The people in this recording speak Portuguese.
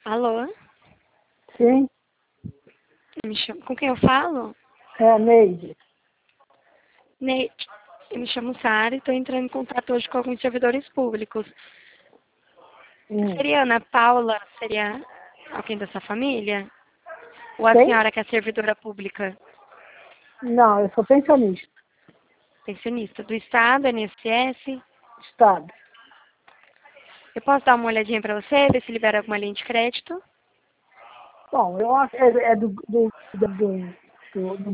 Alô? Sim, Com quem eu falo? é a Neide. Eu me chamo Sara e estou entrando em contato hoje com alguns servidores públicos. Hum. Seria a Ana Paula? Seria alguém da sua família? Ou a Quem? senhora que é servidora pública? Não, eu sou pensionista. Pensionista do Estado, INSS? Estado. Eu posso dar uma olhadinha para você, ver se libera alguma linha de crédito? Bom, eu acho é do